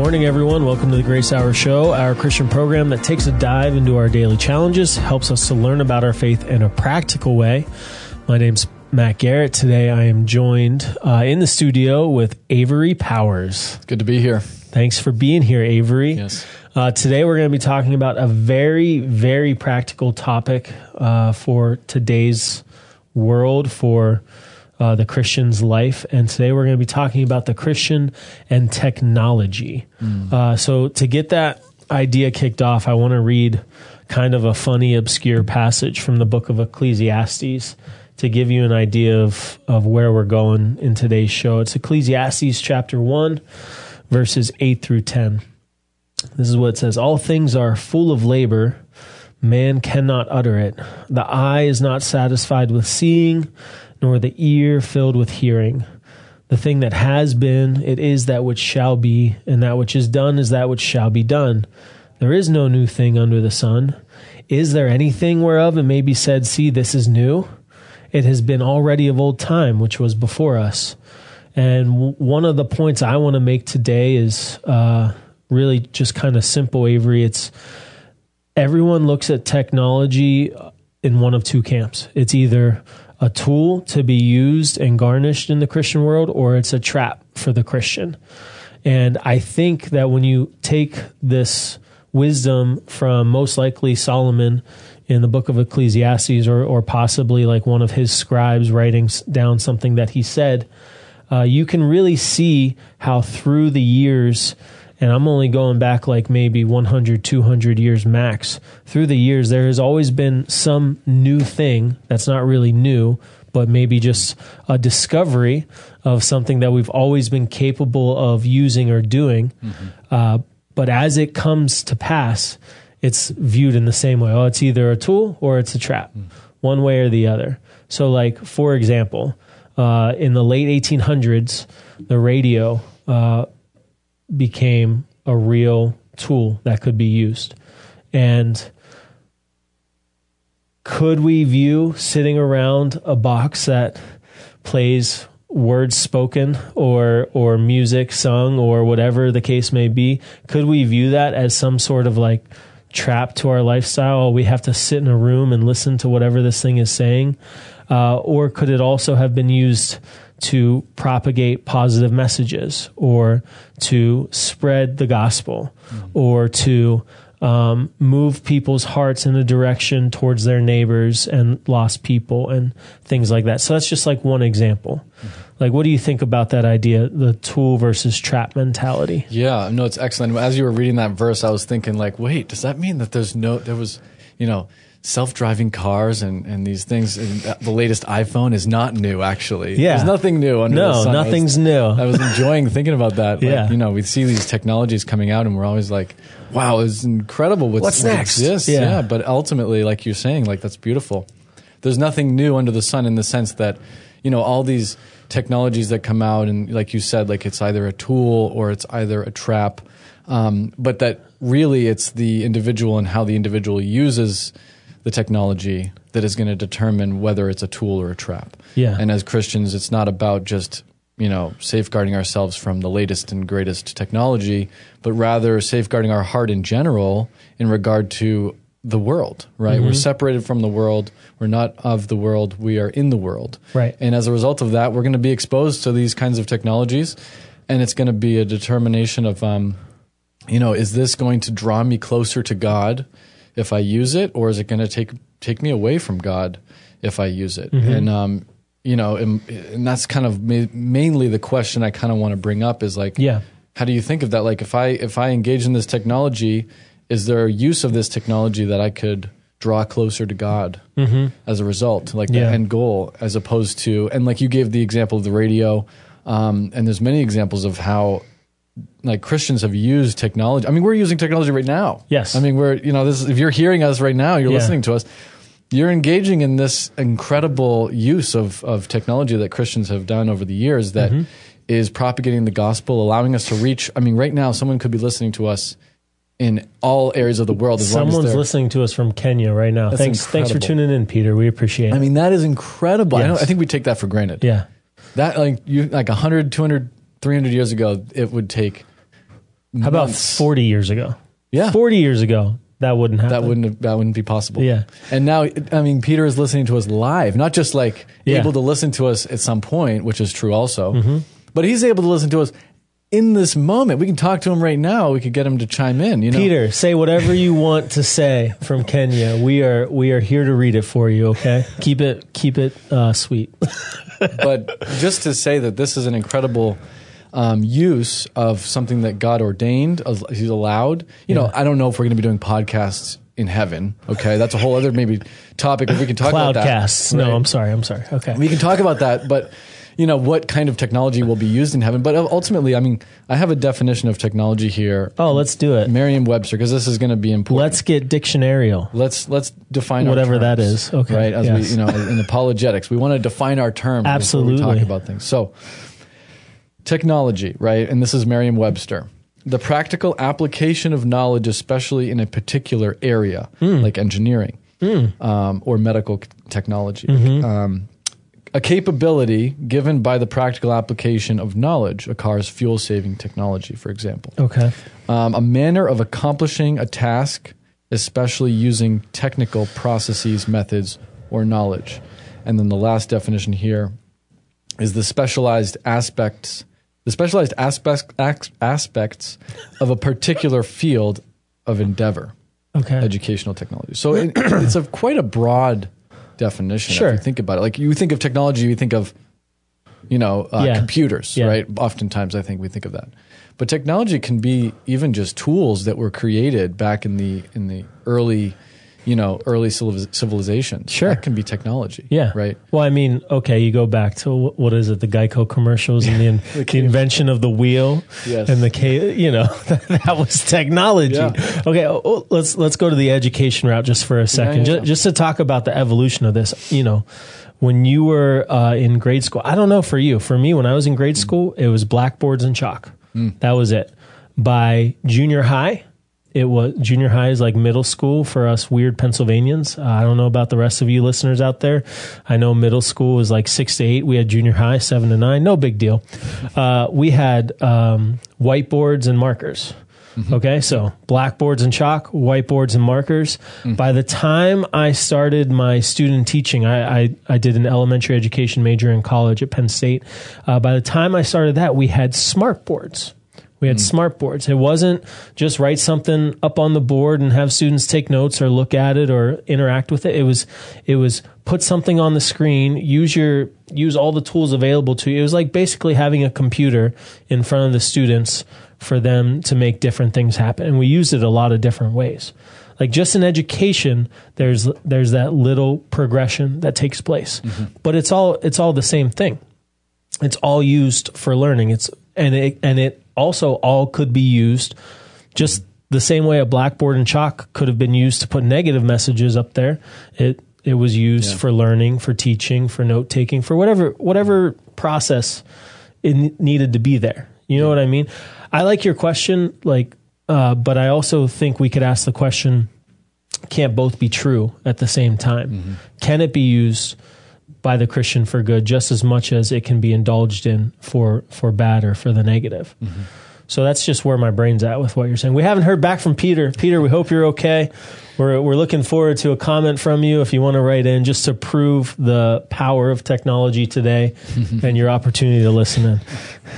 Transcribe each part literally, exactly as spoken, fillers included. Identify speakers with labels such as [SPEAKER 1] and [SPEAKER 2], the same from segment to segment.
[SPEAKER 1] morning, everyone. Welcome to the Grace Hour Show, our Christian program that takes a dive into our daily challenges, helps us to learn about our faith in a practical way. My name's Matt Garrett. Today I am joined uh, in the studio with Avery Powers.
[SPEAKER 2] Good to be here.
[SPEAKER 1] Thanks for being here, Avery.
[SPEAKER 2] Yes.
[SPEAKER 1] Uh, today we're going to be talking about a very, very practical topic uh, for today's world, for uh, the Christian's life. And today we're going to be talking about the Christian and technology. Mm. Uh, so to get that idea kicked off, I want to read kind of a funny, obscure passage from the book of Ecclesiastes to give you an idea of, of where we're going in today's show. It's Ecclesiastes chapter one, verses eight through ten. This is what it says. All things are full of labor. Man cannot utter it. The eye is not satisfied with seeing, nor the ear filled with hearing. The thing that has been, it is that which shall be, and that which is done is that which shall be done. There is no new thing under the sun. Is there anything whereof it may be said, see, this is new? It has been already of old time, which was before us. And w- one of the points I want to make today is uh, really just kind of simple, Avery. It's everyone looks at technology in one of two camps. It's either a tool to be used and garnished in the Christian world, or it's a trap for the Christian. And I think that when you take this wisdom from most likely Solomon in the book of Ecclesiastes, or, or possibly like one of his scribes writing down something that he said, uh, you can really see how through the years, and I'm only going back like maybe one hundred, two hundred years max, through the years, there has always been some new thing that's not really new, but maybe just a discovery of something that we've always been capable of using or doing. Mm-hmm. Uh, but as it comes to pass, it's viewed in the same way. Oh, it's either a tool or it's a trap, mm. one way or the other. So like, for example, uh, in the late eighteen hundreds, the radio uh, became a real tool that could be used. And could we view sitting around a box that plays words spoken or or music sung or whatever the case may be, could we view that as some sort of like trap to our lifestyle? Oh, we have to sit in a room and listen to whatever this thing is saying? Uh, or could it also have been used to propagate positive messages, or to spread the gospel, mm. or to um, move people's hearts in a direction towards their neighbors and lost people and things like that? So that's just like one example. Mm-hmm. Like, what do you think about that idea, the tool versus trap mentality?
[SPEAKER 2] Yeah, no, it's excellent. As you were reading that verse, I was thinking like, wait, does that mean that there's no, there was, you know, self-driving cars and, and these things, and the latest iPhone is not new, actually.
[SPEAKER 1] Yeah.
[SPEAKER 2] There's nothing new under
[SPEAKER 1] no,
[SPEAKER 2] the sun.
[SPEAKER 1] nothing's
[SPEAKER 2] I was,
[SPEAKER 1] new.
[SPEAKER 2] I was enjoying thinking about that. Like,
[SPEAKER 1] yeah.
[SPEAKER 2] You know, we see these technologies coming out and we're always like, wow, it's incredible what's,
[SPEAKER 1] what's next.
[SPEAKER 2] What exists.
[SPEAKER 1] Yeah.
[SPEAKER 2] yeah. But ultimately, like you're saying, like that's beautiful. There's nothing new under the sun in the sense that, you know, all these technologies that come out and like you said, like it's either a tool or it's either a trap. Um, but that really it's the individual and how the individual uses the technology that is going to determine whether it's a tool or a trap.
[SPEAKER 1] Yeah.
[SPEAKER 2] And as Christians, it's not about just, you know, safeguarding ourselves from the latest and greatest technology, but rather safeguarding our heart in general in regard to the world, right? Mm-hmm. We're separated from the world. We're not of the world. We are in the world.
[SPEAKER 1] Right.
[SPEAKER 2] And as a result of that, we're going to be exposed to these kinds of technologies, and it's going to be a determination of, um, you know, is this going to draw me closer to God if I use it, or is it going to take take me away from God if I use it? Mm-hmm. And um, you know, and, and that's kind of ma- mainly the question I kind of want to bring up is like,
[SPEAKER 1] yeah.
[SPEAKER 2] how do you think of that? Like, if I if I engage in this technology, is there a use of this technology that I could draw closer to God mm-hmm. as a result, like yeah. the end goal, as opposed to, and like you gave the example of the radio, um, and there's many examples of how like Christians have used technology. I mean, we're using technology right now.
[SPEAKER 1] Yes.
[SPEAKER 2] I mean, we're, you know, this, if you're hearing us right now, you're yeah. listening to us, you're engaging in this incredible use of, of technology that Christians have done over the years that mm-hmm. is propagating the gospel, allowing us to reach. I mean, right now, someone could be listening to us in all areas of the world. As
[SPEAKER 1] Someone's
[SPEAKER 2] long as
[SPEAKER 1] listening to us from Kenya right now.
[SPEAKER 2] That's
[SPEAKER 1] thanks,
[SPEAKER 2] incredible.
[SPEAKER 1] thanks for tuning in, Peter. We appreciate it.
[SPEAKER 2] I mean, that is incredible.
[SPEAKER 1] Yes.
[SPEAKER 2] I, don't, I think we take that for granted.
[SPEAKER 1] Yeah.
[SPEAKER 2] That like you like one hundred, two hundred, three hundred years ago, it would take
[SPEAKER 1] How about
[SPEAKER 2] months.
[SPEAKER 1] forty years ago?
[SPEAKER 2] Yeah.
[SPEAKER 1] forty years ago, that wouldn't happen.
[SPEAKER 2] That wouldn't have, that wouldn't be possible.
[SPEAKER 1] Yeah.
[SPEAKER 2] And now, I mean, Peter is listening to us live, not just like
[SPEAKER 1] Yeah.
[SPEAKER 2] able to listen to us at some point, which is true also,
[SPEAKER 1] Mm-hmm.
[SPEAKER 2] but he's able to listen to us in this moment. We can talk to him right now. We could get him to chime in. You know,
[SPEAKER 1] Peter, say whatever you want to say from Kenya. We are we are here to read it for you. Okay, keep it keep it uh, sweet.
[SPEAKER 2] But just to say that this is an incredible um, use of something that God ordained, uh, He's allowed. You know,
[SPEAKER 1] Yeah.
[SPEAKER 2] I don't know if we're going to be doing podcasts in heaven. Okay, that's a whole other maybe topic. If we can talk about that.
[SPEAKER 1] Cloudcasts. No,
[SPEAKER 2] Right.
[SPEAKER 1] I'm sorry. I'm sorry. Okay.
[SPEAKER 2] We can talk about that, but you know what kind of technology will be used in heaven. But ultimately, I mean, I have a definition of technology here,
[SPEAKER 1] Oh, let's do it.
[SPEAKER 2] Merriam-Webster, because this is going to be important.
[SPEAKER 1] Let's get dictionarial.
[SPEAKER 2] let's let's define
[SPEAKER 1] Whatever
[SPEAKER 2] our
[SPEAKER 1] that
[SPEAKER 2] terms,
[SPEAKER 1] is. Okay,
[SPEAKER 2] right? As
[SPEAKER 1] yes.
[SPEAKER 2] we, you know, in apologetics, we want to define our terms
[SPEAKER 1] Absolutely.
[SPEAKER 2] before we talk about things. So, technology, right? And this is Merriam-Webster. The practical application of knowledge, especially in a particular area,
[SPEAKER 1] Mm.
[SPEAKER 2] like engineering um, or medical c- technology.
[SPEAKER 1] Mm-hmm.
[SPEAKER 2] Um, a capability given by the practical application of knowledge, a car's fuel-saving technology, for example.
[SPEAKER 1] Okay.
[SPEAKER 2] Um, a manner of accomplishing a task, especially using technical processes, methods, or knowledge. And then the last definition here is the specialized aspects, the specialized aspects ac- aspects of a particular field of endeavor,
[SPEAKER 1] Okay.
[SPEAKER 2] educational technology. So it, it's a quite a broad definition.
[SPEAKER 1] Sure.
[SPEAKER 2] If you think about it, like you think of technology, you think of, you know, uh,
[SPEAKER 1] Yeah.
[SPEAKER 2] computers,
[SPEAKER 1] Yeah.
[SPEAKER 2] right? Oftentimes, I think we think of that. But technology can be even just tools that were created back in the in the early, you know, early civiliz- civilizations.
[SPEAKER 1] Sure.
[SPEAKER 2] That can be technology.
[SPEAKER 1] Yeah.
[SPEAKER 2] Right.
[SPEAKER 1] Well, I mean, okay, you go back to wh- what is it, the Geico commercials and the, in,
[SPEAKER 2] The
[SPEAKER 1] the
[SPEAKER 2] cave.
[SPEAKER 1] invention of the wheel
[SPEAKER 2] Yes.
[SPEAKER 1] and the cave, you know, that was technology.
[SPEAKER 2] Yeah.
[SPEAKER 1] Okay, oh, oh, let's let's go to the education route just for a second,
[SPEAKER 2] yeah, yeah.
[SPEAKER 1] Just, just to talk about the evolution of this. You know, when you were uh, in grade school, I don't know for you, for me, when I was in grade school, it was blackboards and chalk.
[SPEAKER 2] Mm.
[SPEAKER 1] That was it. By junior high, it was junior high is like middle school for us weird Pennsylvanians. Uh, I don't know about the rest of you listeners out there. I know middle school was like six to eight. We had junior high, seven to nine. No big deal. Uh, we had um, whiteboards and markers. Okay, so blackboards and chalk, whiteboards and markers. By the time I started my student teaching, I, I, I did an elementary education major in college at Penn State. Uh, by the time I started that, we had smart boards. We had smart boards. It wasn't just write something up on the board and have students take notes or look at it or interact with it. It was, it was put something on the screen, use your, use all the tools available to you. It was like basically having a computer in front of the students for them to make different things happen. And we used it a lot of different ways. Like just in education, there's, there's that little progression that takes place, but it's all, it's all the same thing. It's all used for learning. It's, and it, and it, also all could be used just the same way a blackboard and chalk could have been used to put negative messages up there. It it was used
[SPEAKER 2] Yeah.
[SPEAKER 1] for learning, for teaching, for note taking, for whatever whatever process it needed to be there. You know what I mean? I like your question, like, uh, but I also think we could ask the question: can't both be true at the same time?
[SPEAKER 2] Mm-hmm.
[SPEAKER 1] Can it be used by the Christian for good just as much as it can be indulged in for, for bad or for the negative?
[SPEAKER 2] Mm-hmm.
[SPEAKER 1] So that's just where my brain's at with what you're saying. We haven't heard back from Peter. Peter, we hope you're okay. We're, we're looking forward to a comment from you if you want to write in just to prove the power of technology today and your opportunity to listen in.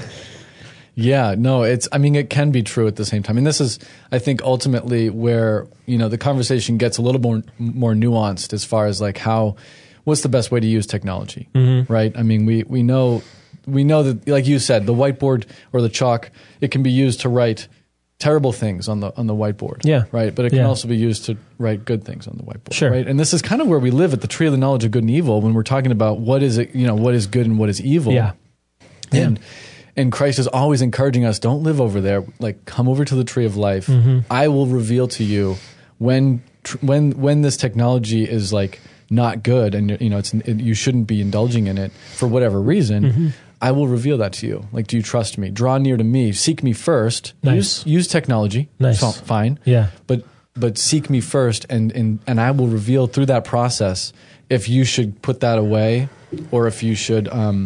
[SPEAKER 2] Yeah, no, it's, I mean, it can be true at the same time. And this is, I think, ultimately where, you know, the conversation gets a little more, more nuanced as far as like how, what's the best way to use technology,
[SPEAKER 1] Mm-hmm.
[SPEAKER 2] right? I mean, we, we know, we know that, like you said, the whiteboard or the chalk, it can be used to write terrible things on the, on the whiteboard.
[SPEAKER 1] Yeah.
[SPEAKER 2] Right. But it can
[SPEAKER 1] Yeah.
[SPEAKER 2] also be used to write good things on the whiteboard.
[SPEAKER 1] Sure.
[SPEAKER 2] Right. And this is kind of where we live at the tree of the knowledge of good and evil when we're talking about what is it, you know, what is good and what is evil.
[SPEAKER 1] Yeah.
[SPEAKER 2] And, and Christ is always encouraging us, don't live over there. Like, come over to the tree of life.
[SPEAKER 1] Mm-hmm.
[SPEAKER 2] I will reveal to you when, tr- when, when this technology is like not good and, you know, it's, it, you shouldn't be indulging in it for whatever reason.
[SPEAKER 1] Mm-hmm.
[SPEAKER 2] I will reveal that to you. Like, do you trust me? Draw near to me. Seek me first.
[SPEAKER 1] Nice.
[SPEAKER 2] Use, use technology.
[SPEAKER 1] Nice.
[SPEAKER 2] F- Fine.
[SPEAKER 1] Yeah.
[SPEAKER 2] But, but seek me first, and, and, and I will reveal through that process if you should put that away or if you should, um,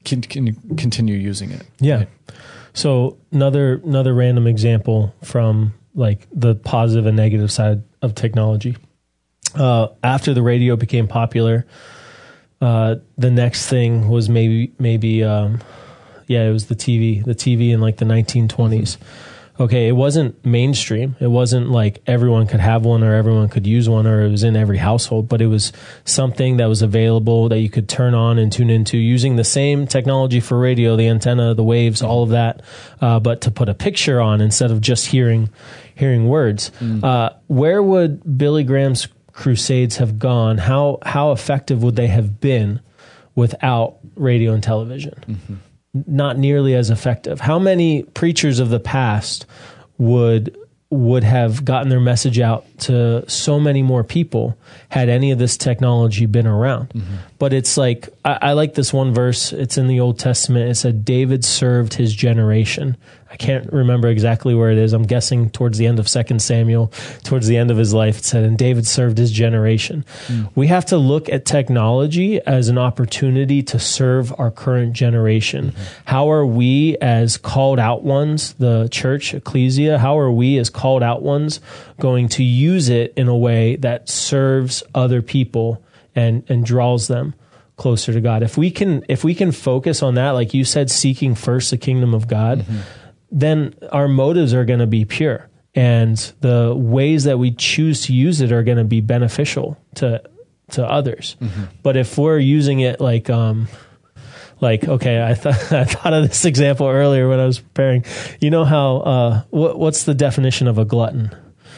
[SPEAKER 2] can, can continue using it.
[SPEAKER 1] Yeah.
[SPEAKER 2] Right?
[SPEAKER 1] So another another random example from like the positive and negative side of technology. Uh, after the radio became popular, uh, the next thing was maybe maybe um, yeah, it was the T V. The T V in like the nineteen twenties. Okay, it wasn't mainstream. It wasn't like everyone could have one or everyone could use one or it was in every household, but it was something that was available that you could turn on and tune into using the same technology for radio, the antenna, the waves, all of that, uh, but to put a picture on instead of just hearing hearing words. Mm. Uh, where would Billy Graham's crusades have gone? How how effective would they have been without radio and television? Mm-hmm. Not nearly as effective. How many preachers of the past would would have gotten their message out to so many more people had any of this technology been around? Mm-hmm. But it's like, I, I like this one verse. It's in the Old Testament. It said, David served his generation. I can't remember exactly where it is. I'm guessing towards the end of Second Samuel, towards the end of his life, it said, and David served his generation. Mm. We have to look at technology as an opportunity to serve our current generation. Mm-hmm. How are we as called out ones, the church, ecclesia, how are we as called out ones going to use it in a way that serves other people and, and draws them closer to God? If we can, if we can focus on that, like you said, seeking first the kingdom of God, mm-hmm. then our motives are going to be pure and the ways that we choose to use it are going to be beneficial to, to others. Mm-hmm. But if we're using it like, um, like, okay, I thought, I thought of this example earlier when I was preparing, you know how, uh, what, what's the definition of a glutton?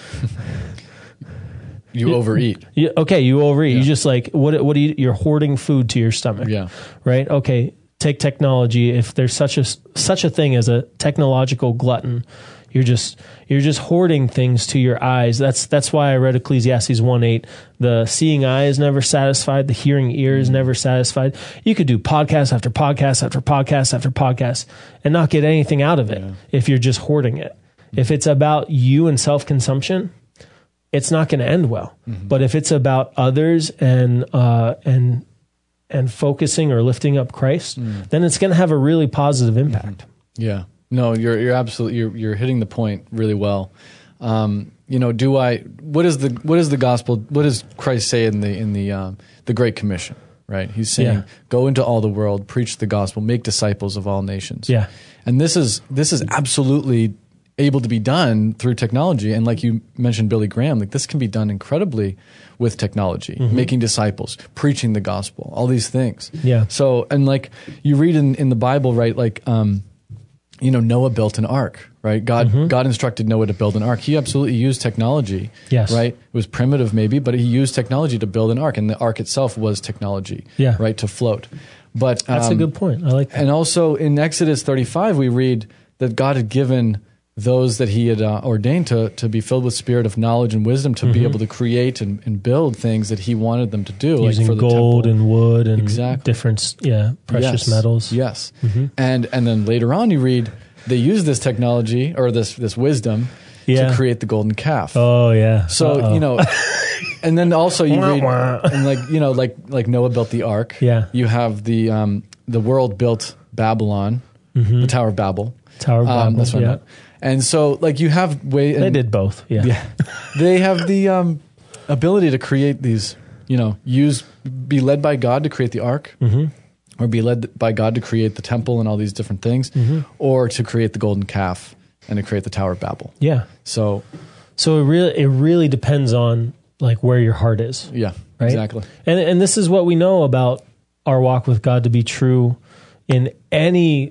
[SPEAKER 2] You overeat.
[SPEAKER 1] You, okay, you overeat. Yeah. You just like, what, what do you, you're hoarding food to your stomach.
[SPEAKER 2] Yeah.
[SPEAKER 1] Right? Okay. Take technology. If there's such a such a thing as a technological glutton, you're just you're just hoarding things to your eyes. That's that's why I read Ecclesiastes one eight. The seeing eye is never satisfied. The hearing ear is never satisfied. You could do podcast after podcast after podcast after podcast and not get anything out of it yeah. if you're just hoarding it. If it's about you and self-consumption, it's not going to end well. Mm-hmm. But if it's about others and uh, and and focusing or lifting up Christ, mm. then it's going to have a really positive impact.
[SPEAKER 2] Mm-hmm. Yeah. No, you're you're absolutely you're you're hitting the point really well. Um, you know, do I what is the what is the gospel? What does Christ say in the in the um, the Great Commission? Right? He's saying, yeah. "Go into all the world, preach the gospel, make disciples of all nations."
[SPEAKER 1] Yeah.
[SPEAKER 2] And this is this is absolutely able to be done through technology. And like you mentioned, Billy Graham, like this can be done incredibly with technology, mm-hmm. making disciples, preaching the gospel, all these things.
[SPEAKER 1] Yeah.
[SPEAKER 2] So, and like you read in, in the Bible, right? Like, um, you know, Noah built an ark, right? God, mm-hmm. God instructed Noah to build an ark. He absolutely used technology,
[SPEAKER 1] yes.
[SPEAKER 2] right? It was primitive maybe, but he used technology to build an ark, and the ark itself was technology,
[SPEAKER 1] yeah.
[SPEAKER 2] right? To float. But
[SPEAKER 1] that's um, a good point. I like that.
[SPEAKER 2] And also in Exodus thirty-five, we read that God had given those that he had uh, ordained to to be filled with spirit of knowledge and wisdom to mm-hmm. be able to create and, and build things that he wanted them to do,
[SPEAKER 1] using
[SPEAKER 2] like for the
[SPEAKER 1] gold
[SPEAKER 2] temple.
[SPEAKER 1] and wood and
[SPEAKER 2] exactly.
[SPEAKER 1] different, yeah, precious
[SPEAKER 2] yes.
[SPEAKER 1] metals.
[SPEAKER 2] Yes,
[SPEAKER 1] mm-hmm.
[SPEAKER 2] and and then later on, you read they use this technology or this this wisdom
[SPEAKER 1] yeah.
[SPEAKER 2] to create the golden calf.
[SPEAKER 1] Oh yeah.
[SPEAKER 2] So
[SPEAKER 1] Uh-oh.
[SPEAKER 2] you know, and then also you read and like you know like like Noah built the ark.
[SPEAKER 1] Yeah.
[SPEAKER 2] You have the um the world built Babylon,
[SPEAKER 1] mm-hmm.
[SPEAKER 2] the Tower of Babel.
[SPEAKER 1] Tower of Babel.
[SPEAKER 2] Um, that's what
[SPEAKER 1] yeah.
[SPEAKER 2] I meant. And so, like, you have way
[SPEAKER 1] they did both. Yeah,
[SPEAKER 2] yeah. They have the um, ability to create these. You know, use be led by God to create the ark,
[SPEAKER 1] mm-hmm.
[SPEAKER 2] or be led by God to create the temple and all these different things, mm-hmm. or to create the golden calf and to create the Tower of Babel.
[SPEAKER 1] Yeah.
[SPEAKER 2] So,
[SPEAKER 1] so it really it really depends on like where your heart is.
[SPEAKER 2] Yeah.
[SPEAKER 1] Right?
[SPEAKER 2] Exactly.
[SPEAKER 1] And and this is what we know about our walk with God to be true in any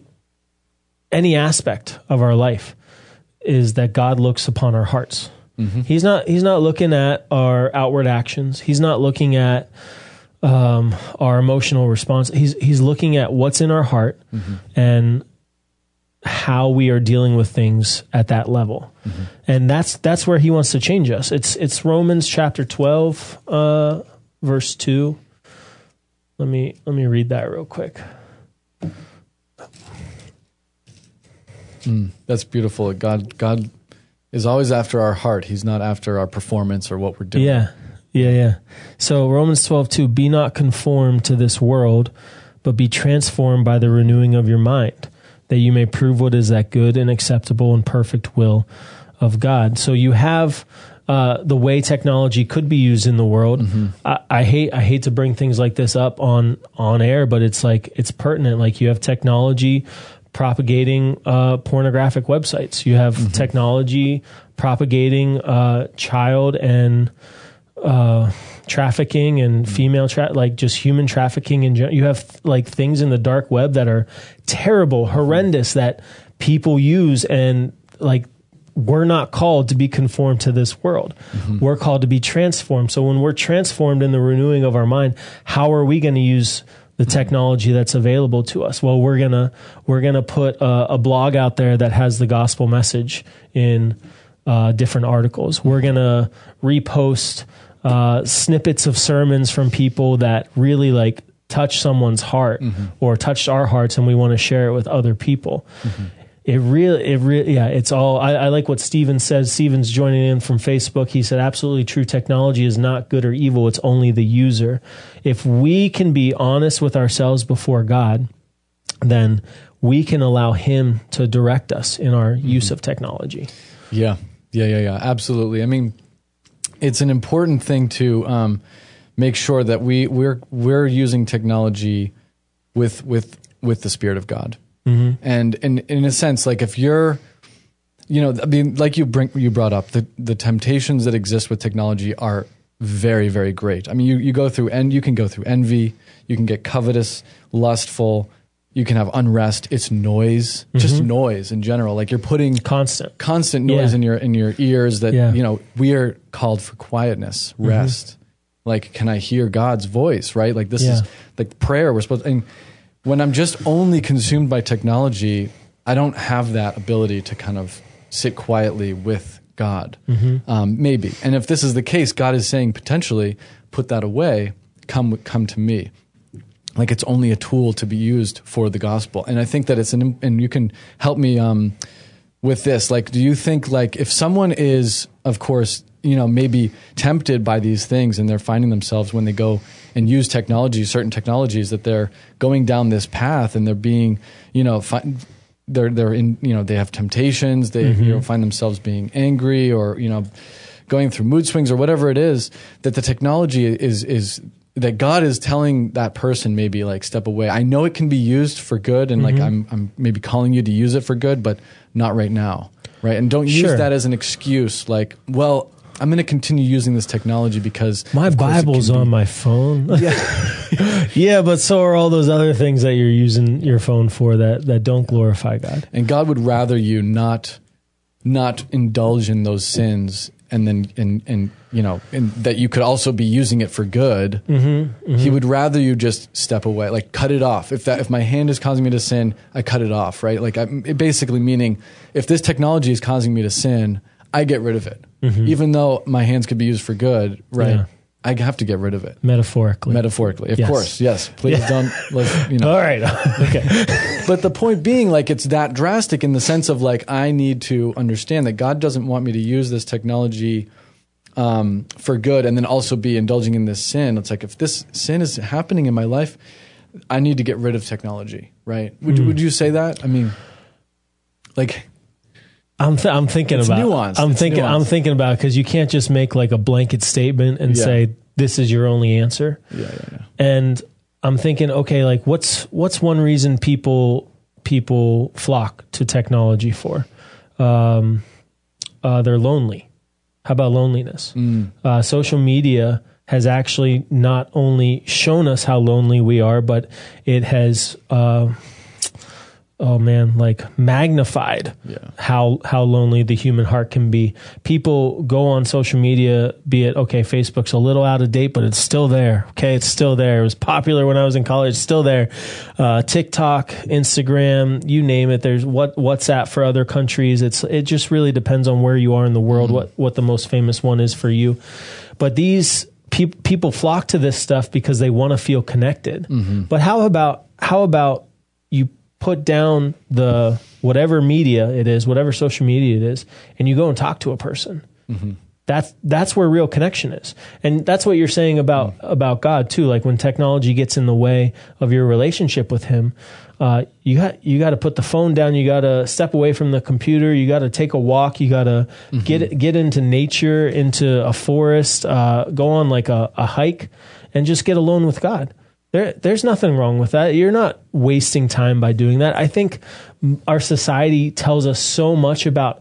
[SPEAKER 1] any aspect of our life. Is that God looks upon our hearts. Mm-hmm. He's not He's not looking at our outward actions. He's not looking at um, our emotional response. He's He's looking at what's in our heart mm-hmm. and how we are dealing with things at that level. Mm-hmm. And that's that's where he wants to change us. It's it's Romans chapter twelve, uh, verse two. Let me let me read that real quick.
[SPEAKER 2] Mm, that's beautiful. God, God is always after our heart. He's not after our performance or what we're doing.
[SPEAKER 1] Yeah, yeah, yeah. So Romans twelve two, be not conformed to this world, but be transformed by the renewing of your mind, that you may prove what is that good and acceptable and perfect will of God. So you have uh, the way technology could be used in the world. Mm-hmm. I, I hate I hate to bring things like this up on on air, but it's like it's pertinent. Like you have technology propagating uh, pornographic websites. You have mm-hmm. technology propagating uh, child and uh, trafficking and mm-hmm. female tra- like just human trafficking. And you have like things in the dark web that are terrible, horrendous, that people use, and like we're not called to be conformed to this world. Mm-hmm. We're called to be transformed. So when we're transformed in the renewing of our mind, how are we going to use the technology that's available to us? Well, we're gonna we're gonna put a, a blog out there that has the gospel message in uh, different articles. We're gonna repost uh, snippets of sermons from people that really like touch someone's heart mm-hmm. or touched our hearts, and we want to share it with other people. Mm-hmm. It really, it really, yeah, it's all, I, I like what Steven says. Steven's joining in from Facebook. He said, absolutely true. Technology is not good or evil. It's only the user. If we can be honest with ourselves before God, then we can allow him to direct us in our mm-hmm. use of technology.
[SPEAKER 2] Yeah. Yeah. Yeah. Yeah. Absolutely. I mean, it's an important thing to um, make sure that we we're, we're using technology with, with, with the Spirit of God. Mm-hmm. And in in a sense, like if you're, you know, I mean, like you bring you brought up, the the temptations that exist with technology are very, very great. I mean, you, you go through and you can go through envy, you can get covetous, lustful, you can have unrest. It's noise, mm-hmm. just noise in general. Like you're putting
[SPEAKER 1] constant
[SPEAKER 2] constant noise yeah. in your in your ears. That
[SPEAKER 1] yeah.
[SPEAKER 2] you know, we are called for quietness, rest. Mm-hmm. Like, can I hear God's voice? Right? Like this yeah. is like prayer. We're supposed. And when I'm just only consumed by technology, I don't have that ability to kind of sit quietly with God. Mm-hmm. Um, maybe. And if this is the case, God is saying potentially, put that away, come come to me. Like it's only a tool to be used for the gospel. And I think that it's an, and you can help me um, with this. Like, do you think like if someone is, of course, you know, maybe tempted by these things and they're finding themselves when they go and use technology, certain technologies, that they're going down this path and they're being, you know, fi- they're they're in, you know, they have temptations, they mm-hmm. you know find themselves being angry or, you know, going through mood swings or whatever it is, that the technology is is that God is telling that person maybe like step away. I know it can be used for good, and mm-hmm. like I'm I'm maybe calling you to use it for good, but not right now, right? And don't use
[SPEAKER 1] sure.
[SPEAKER 2] that as an excuse. Like, well, I'm going to continue using this technology because
[SPEAKER 1] my Bible's on my phone. Yeah. yeah, but so are all those other things that you're using your phone for that, that don't glorify God.
[SPEAKER 2] And God would rather you not not indulge in those sins, and then and and you know, and that you could also be using it for good. Mm-hmm, mm-hmm. He would rather you just step away, like cut it off. If that if my hand is causing me to sin, I cut it off, right? Like I'm it basically meaning if this technology is causing me to sin, I get rid of it. Mm-hmm. Even though my hands could be used for good, right? Yeah. I have to get rid of it.
[SPEAKER 1] Metaphorically.
[SPEAKER 2] Metaphorically, of
[SPEAKER 1] yes.
[SPEAKER 2] course. Yes. Please yeah. don't, let's, you know.
[SPEAKER 1] All right. Okay.
[SPEAKER 2] But the point being, like, it's that drastic in the sense of, like, I need to understand that God doesn't want me to use this technology um, for good and then also be indulging in this sin. It's like, if this sin is happening in my life, I need to get rid of technology, right? Would, mm. would you say that? I mean, like...
[SPEAKER 1] I'm th- I'm thinking
[SPEAKER 2] it's
[SPEAKER 1] about
[SPEAKER 2] nuanced.
[SPEAKER 1] I'm
[SPEAKER 2] it's
[SPEAKER 1] thinking
[SPEAKER 2] nuanced.
[SPEAKER 1] I'm thinking about because you can't just make like a blanket statement and
[SPEAKER 2] yeah.
[SPEAKER 1] say this is your only answer.
[SPEAKER 2] Yeah, yeah, yeah.
[SPEAKER 1] And I'm thinking, okay, like what's what's one reason people people flock to technology for? Um, uh, they're lonely. How about loneliness? Mm. Uh, social media has actually not only shown us how lonely we are, but it has. Uh, oh man, like magnified
[SPEAKER 2] yeah.
[SPEAKER 1] how how lonely the human heart can be. People go on social media, be it, okay, Facebook's a little out of date, but it's still there. Okay, it's still there. It was popular when I was in college, it's still there. Uh, TikTok, Instagram, you name it. There's what WhatsApp for other countries. It's it just really depends on where you are in the world, mm-hmm. what, what the most famous one is for you. But these pe- people flock to this stuff because they want to feel connected. Mm-hmm. But how about how about you put down the whatever media it is, whatever social media it is, and you go and talk to a person. Mm-hmm. That's that's where real connection is, and that's what you're saying about about God too. Like when technology gets in the way of your relationship with Him, uh, you got you got to put the phone down. You got to step away from the computer. You got to take a walk. You got to mm-hmm. get get into nature, into a forest, uh, go on like a, a hike, and just get alone with God. There, there's nothing wrong with that. You're not wasting time by doing that. I think our society tells us so much about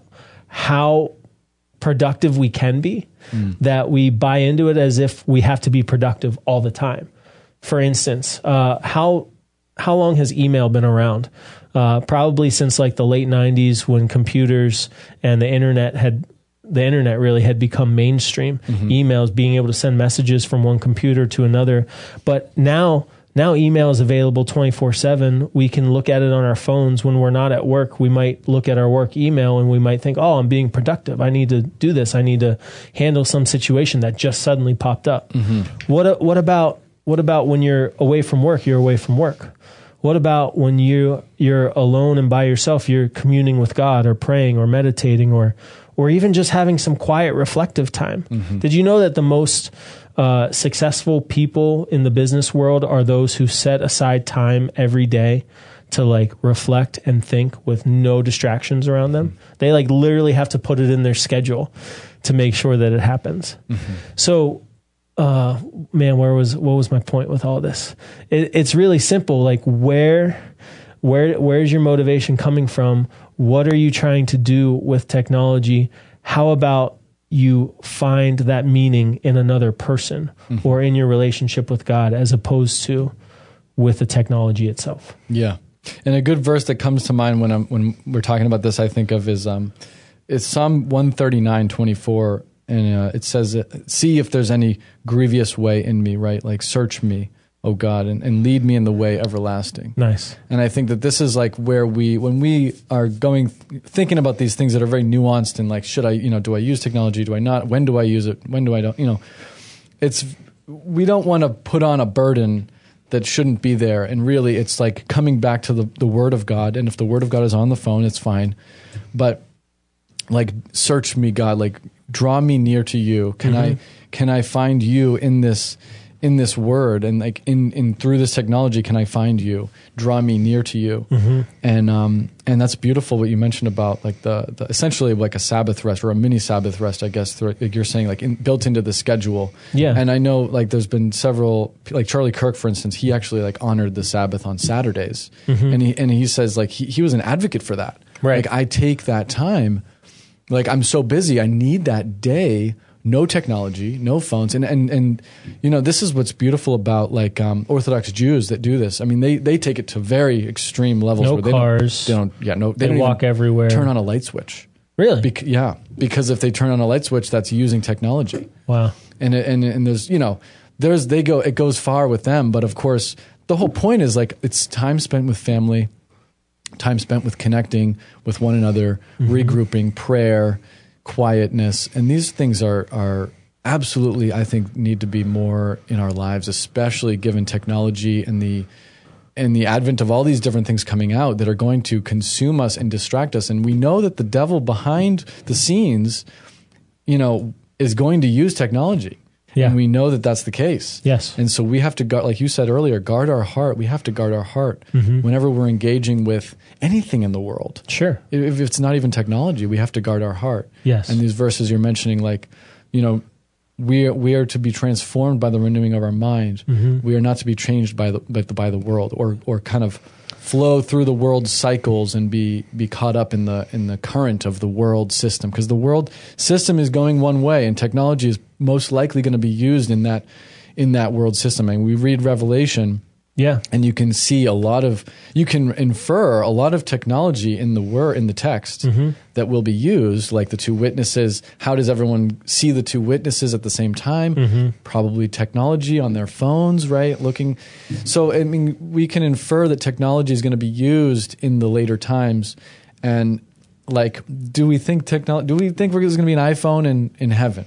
[SPEAKER 1] how productive we can be mm. that we buy into it as if we have to be productive all the time. For instance, uh, how how long has email been around? Uh, probably since like the late nineties when computers and the internet had the internet really had become mainstream. Mm-hmm. Emails, being able to send messages from one computer to another. But now Now email is available twenty-four seven. We can look at it on our phones. When we're not at work, we might look at our work email and we might think, oh, I'm being productive. I need to do this. I need to handle some situation that just suddenly popped up. Mm-hmm. What what about what about when you're away from work, you're away from work? What about when you you're alone and by yourself, you're communing with God or praying or meditating or or even just having some quiet reflective time? Mm-hmm. Did you know that the most Uh, successful people in the business world are those who set aside time every day to like reflect and think with no distractions around them? They like literally have to put it in their schedule to make sure that it happens. Mm-hmm. So, uh, man, where was, what was my point with all this? It, it's really simple. Like where, where, where's your motivation coming from? What are you trying to do with technology? How about you find that meaning in another person mm-hmm. or in your relationship with God as opposed to with the technology itself?
[SPEAKER 2] Yeah. And a good verse that comes to mind when I'm, when we're talking about this, I think of is, um, it's Psalm one thirty-nine, twenty-four. And, uh, it says, see if there's any grievous way in me, right? Like search me, O God, and, and lead me in the way everlasting.
[SPEAKER 1] Nice.
[SPEAKER 2] And I think that this is like where we, when we are going, thinking about these things that are very nuanced and like, should I, you know, do I use technology? Do I not? When do I use it? When do I don't? You know, it's, we don't want to put on a burden that shouldn't be there. And really it's like coming back to the, the Word of God. And if the Word of God is on the phone, it's fine. But like, search me, God, like draw me near to you. Can mm-hmm. I, can I find you in this, in this word, and like in, in through this technology, can I find you, draw me near to you? Mm-hmm. And, um, and that's beautiful what you mentioned about like the, the essentially like a Sabbath rest or a mini Sabbath rest, I guess, through, like you're saying, like in, built into the schedule.
[SPEAKER 1] Yeah.
[SPEAKER 2] And I know like there's been several, like Charlie Kirk, for instance, he actually like honored the Sabbath on Saturdays. Mm-hmm. And he, and he says like he, he was an advocate for that.
[SPEAKER 1] Right.
[SPEAKER 2] Like I take that time, like I'm so busy, I need that day. No technology, no phones. And, and, and, you know, this is what's beautiful about like, um, Orthodox Jews that do this. I mean, they, they take it to very extreme levels.
[SPEAKER 1] No
[SPEAKER 2] where they
[SPEAKER 1] cars.
[SPEAKER 2] Don't, they don't, yeah, no, they,
[SPEAKER 1] they
[SPEAKER 2] don't
[SPEAKER 1] walk everywhere.
[SPEAKER 2] Turn on a light switch.
[SPEAKER 1] Really?
[SPEAKER 2] Bec- yeah. Because if they turn on a light switch, that's using technology.
[SPEAKER 1] Wow.
[SPEAKER 2] And, and, and there's, you know, there's, they go, it goes far with them. But of course, the whole point is like, it's time spent with family, time spent with connecting with one another, mm-hmm. regrouping, prayer, quietness, and these things are are absolutely, I think, need to be more in our lives, especially given technology and the and the advent of all these different things coming out that are going to consume us and distract us. And we know that the devil behind the scenes, you know, is going to use technology. Yeah. And we know that that's the case.
[SPEAKER 1] Yes.
[SPEAKER 2] And so we have to guard, like you said earlier, guard our heart. We have to guard our heart mm-hmm. whenever we're engaging with anything in the world.
[SPEAKER 1] Sure.
[SPEAKER 2] If it's not even technology, we have to guard our heart.
[SPEAKER 1] Yes.
[SPEAKER 2] And these verses you're mentioning, like, you know, we are, we are to be transformed by the renewing of our mind. Mm-hmm. We are not to be changed by the, by the by the world, or or kind of flow through the world's cycles and be be caught up in the in the current of the world system, because the world system is going one way and technology is most likely going to be used in that in that world system. And we read Revelation,
[SPEAKER 1] yeah,
[SPEAKER 2] and you can see a lot of you can infer a lot of technology in the word in the text mm-hmm. that will be used, like the two witnesses. How does everyone see the two witnesses at the same time? Mm-hmm. Probably technology on their phones, right? Looking. So I mean, we can infer that technology is going to be used in the later times. And like, do we think technology? Do we think there's going to be an iPhone in in heaven?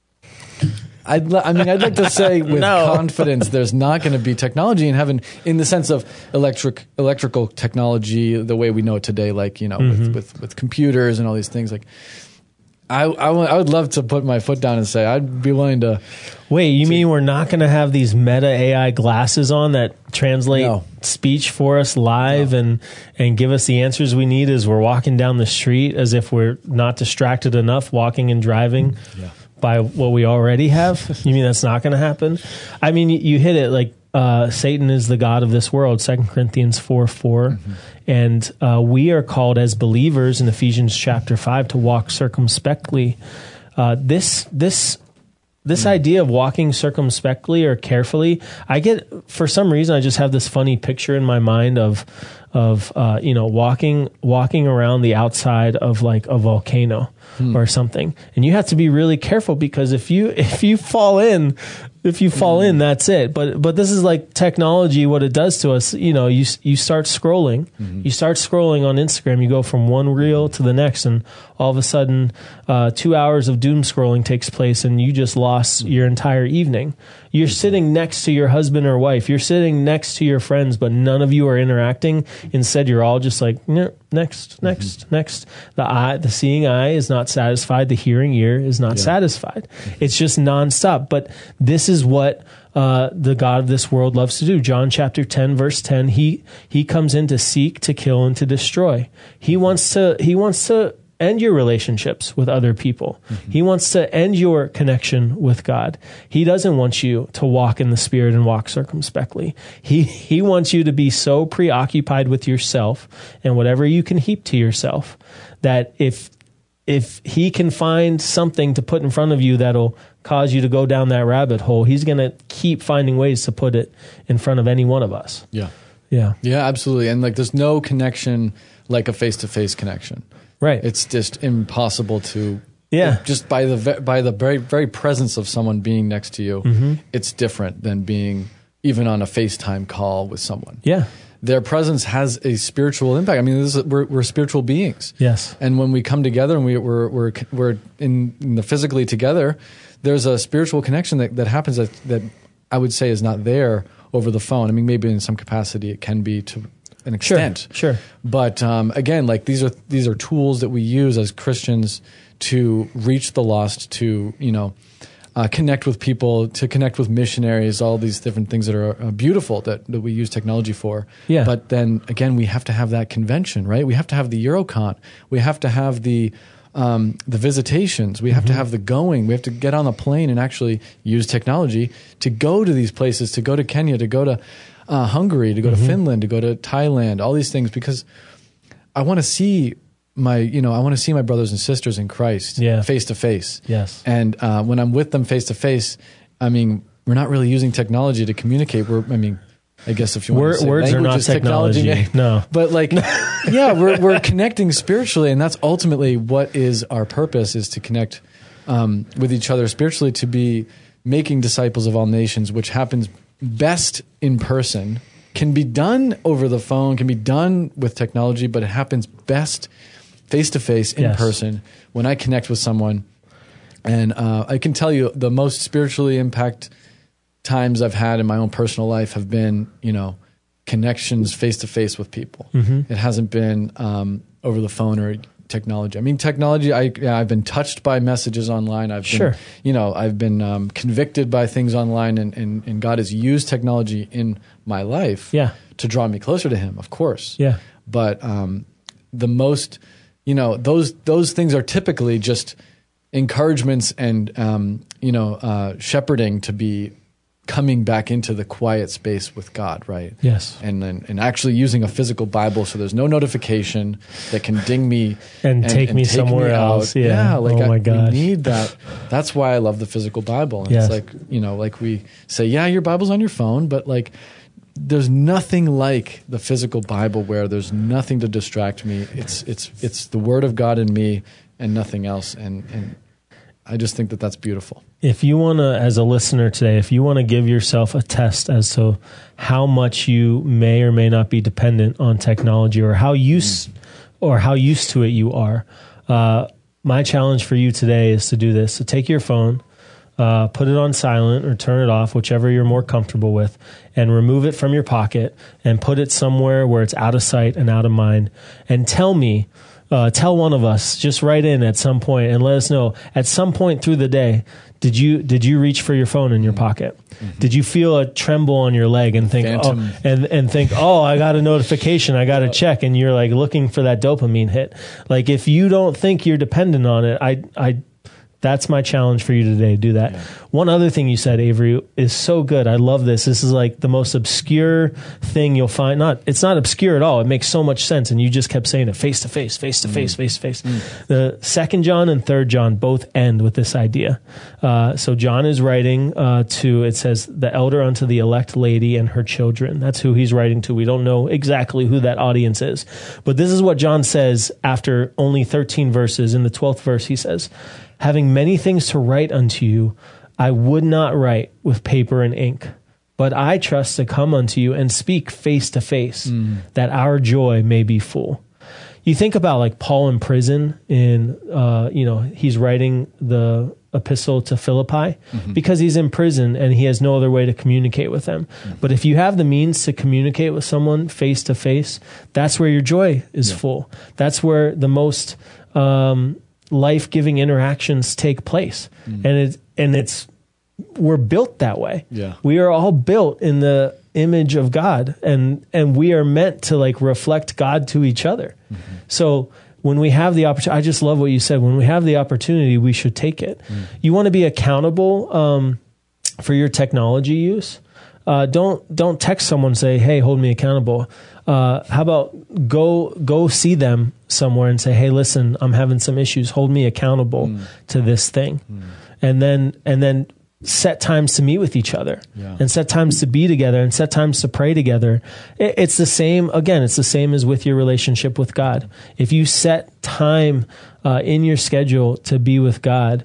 [SPEAKER 2] I'd, I mean, I'd like to say with
[SPEAKER 1] no.
[SPEAKER 2] confidence there's not going to be technology in heaven in the sense of electric electrical technology the way we know it today, like, you know, mm-hmm. with, with, with computers and all these things. Like, I, I, w- I would love to put my foot down and say I'd be willing to.
[SPEAKER 1] Wait, you mean we're not going to have these Meta A I glasses on that translate
[SPEAKER 2] No.
[SPEAKER 1] speech for us live
[SPEAKER 2] No.
[SPEAKER 1] and and give us the answers we need as we're walking down the street, as if we're not distracted enough walking and driving
[SPEAKER 2] Yeah.
[SPEAKER 1] by what we already have? You mean that's not going to happen? I mean, you, you hit it. Like uh, Satan is the god of this world, Second Corinthians four four. Mm-hmm. And uh, we are called as believers in Ephesians chapter five to walk circumspectly. Uh, this this this mm. idea of walking circumspectly or carefully, I get, for some reason, I just have this funny picture in my mind of of uh, you know walking walking around the outside of like a volcano mm. or something, and you have to be really careful because if you if you fall in. If you fall in, that's it. But but this is like technology, what it does to us. You know, you you start scrolling. Mm-hmm. You start scrolling on Instagram. You go from one reel to the next, and all of a sudden, uh, two hours of doom scrolling takes place, and you just lost mm-hmm. your entire evening. You're mm-hmm. sitting next to your husband or wife. You're sitting next to your friends, but none of you are interacting. Instead, you're all just like, no, next, next, mm-hmm. next. The eye, the seeing eye is not satisfied. The hearing ear is not yeah. satisfied. Mm-hmm. It's just nonstop. But this is what uh, the God of this world loves to do. John chapter ten, verse ten. He he comes in to seek, to kill, and to destroy. He wants to. He wants to end your relationships with other people. Mm-hmm. He wants to end your connection with God. He doesn't want you to walk in the Spirit and walk circumspectly. He he wants you to be so preoccupied with yourself and whatever you can heap to yourself that if if he can find something to put in front of you that'll cause you to go down that rabbit hole, he's going to keep finding ways to put it in front of any one of us.
[SPEAKER 2] Yeah.
[SPEAKER 1] Yeah.
[SPEAKER 2] Yeah, absolutely. And like there's no connection like a face-to-face connection.
[SPEAKER 1] Right.
[SPEAKER 2] It's just impossible to
[SPEAKER 1] Yeah.
[SPEAKER 2] Just by the by the very very presence of someone being next to you, mm-hmm. it's different than being even on a FaceTime call with someone.
[SPEAKER 1] Yeah.
[SPEAKER 2] Their presence has a spiritual impact. I mean, this is, we're, we're spiritual beings.
[SPEAKER 1] Yes.
[SPEAKER 2] And when we come together and we, we're we're we're in, in the physically together, there's a spiritual connection that, that happens that, that I would say is not there over the phone. I mean, maybe in some capacity it can be to an extent.
[SPEAKER 1] Sure. Sure.
[SPEAKER 2] But um, again, like these are these are tools that we use as Christians to reach the lost, to you know. Uh, connect with people, to connect with missionaries, all these different things that are uh, beautiful that, that we use technology for.
[SPEAKER 1] Yeah.
[SPEAKER 2] But then again, we have to have that convention, right? We have to have the Eurocon. We have to have the um, the visitations. We have mm-hmm. to have the going. We have to get on the plane and actually use technology to go to these places, to go to Kenya, to go to uh, Hungary, to go mm-hmm. to Finland, to go to Thailand, all these things, because I want to see my, you know, I want to see my brothers and sisters in Christ
[SPEAKER 1] yeah.
[SPEAKER 2] face to face.
[SPEAKER 1] Yes.
[SPEAKER 2] And uh, when I'm with them face to face, I mean, we're not really using technology to communicate. We're, I mean, I guess if you want
[SPEAKER 1] Word,
[SPEAKER 2] to say
[SPEAKER 1] words are not technology. technology. No.
[SPEAKER 2] But like, yeah, we're, we're connecting spiritually, and that's ultimately what is our purpose, is to connect um, with each other spiritually, to be making disciples of all nations, which happens best in person, can be done over the phone, can be done with technology, but it happens best face-to-face, in yes. person, when I connect with someone. And uh, I can tell you the most spiritually impact times I've had in my own personal life have been, you know, connections face-to-face with people. Mm-hmm. It hasn't been um, over the phone or technology. I mean, technology, I, yeah, I've been touched by messages online. I've been,
[SPEAKER 1] sure.
[SPEAKER 2] you know, I've been um, convicted by things online, and, and, and God has used technology in my life
[SPEAKER 1] yeah.
[SPEAKER 2] to draw me closer to Him, of course.
[SPEAKER 1] Yeah.
[SPEAKER 2] But um, the most... You know, those those things are typically just encouragements and, um, you know, uh, shepherding to be coming back into the quiet space with God, right?
[SPEAKER 1] Yes.
[SPEAKER 2] And then and actually using a physical Bible, so there's no notification that can ding me
[SPEAKER 1] and, and take and me take somewhere me else. Yeah.
[SPEAKER 2] yeah, like
[SPEAKER 1] oh my
[SPEAKER 2] I,
[SPEAKER 1] gosh.
[SPEAKER 2] we need that. That's why I love the physical Bible. And
[SPEAKER 1] yes.
[SPEAKER 2] it's like, you know, like we say, yeah, your Bible's on your phone, but like, there's nothing like the physical Bible where there's nothing to distract me. It's it's it's the Word of God in me and nothing else. And, and I just think that that's beautiful.
[SPEAKER 1] If you want to, as a listener today, if you want to give yourself a test as to how much you may or may not be dependent on technology, or how used mm. or how used to it you are, uh, my challenge for you today is to do this. So take your phone, Uh, put it on silent or turn it off, whichever you're more comfortable with, and remove it from your pocket and put it somewhere where it's out of sight and out of mind. And tell me, Uh, tell one of us, just write in at some point and let us know at some point through the day, did you, did you reach for your phone in your pocket? Mm-hmm. Did you feel a tremble on your leg and think, Phantom. oh, and, and think, oh, I got a notification, I got to check. And you're like looking for that dopamine hit. Like if you don't think you're dependent on it, I, I, that's my challenge for you today. Do that. Yeah. One other thing you said, Avery, is so good. I love this. This is like the most obscure thing you'll find. Not, it's not obscure at all. It makes so much sense. And you just kept saying it face to face, face to face, face to face. The Second John and Third John both end with this idea. Uh, so John is writing uh, to, it says, the elder unto the elect lady and her children. That's who he's writing to. We don't know exactly who that audience is. But this is what John says after only thirteen verses. In the twelfth verse, he says, having many things to write unto you, I would not write with paper and ink, but I trust to come unto you and speak face to face, that our joy may be full. You think about like Paul in prison in, uh, you know, he's writing the epistle to Philippi mm-hmm. because he's in prison and he has no other way to communicate with them. Mm-hmm. But if you have the means to communicate with someone face to face, that's where your joy is yeah. full. That's where the most, um, life-giving interactions take place. Mm. And it and it's we're built that way.
[SPEAKER 2] Yeah.
[SPEAKER 1] We are all built in the image of God, and and we are meant to like reflect God to each other. Mm-hmm. So when we have the opportunity, I just love what you said. When we have the opportunity, we should take it. Mm. You want to be accountable um, for your technology use. Uh, don't don't text someone and say, "Hey, hold me accountable." Uh, how about go go see them somewhere and say, "Hey, listen, I'm having some issues. Hold me accountable mm. to this thing," mm. and then and then set times to meet with each other, yeah. and set times to be together, and set times to pray together. It, it's the same. Again, it's the same as with your relationship with God. If you set time uh, in your schedule to be with God,